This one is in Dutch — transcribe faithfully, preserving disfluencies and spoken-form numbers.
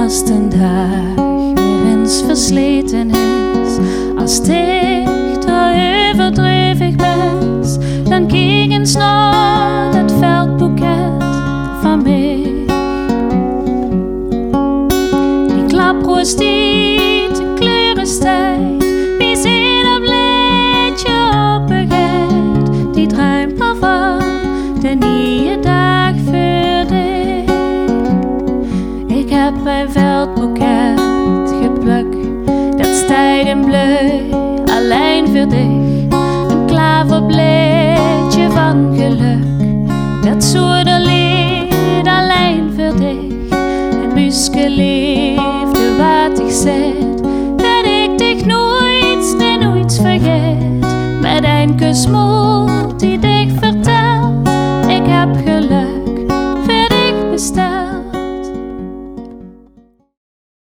als de dag weer eens versleten is, als dichter overdrevig best, dan kijk eens naar dat veldboeket van mij. Die klaproos die te kleuren stijgt, wie zit op liedje opgegeet, die druimt maar van de nieuwe dag voor dich. Ik heb mijn veldboeket geplukt, dat staat in bleu, alleen voor dich. Een klaverblaadje van geluk, dat zoederlied alleen voor dich. En musgeliefde wat ik zet, dat ik dich nooit, nee nooit vergeet. Met een kus mooi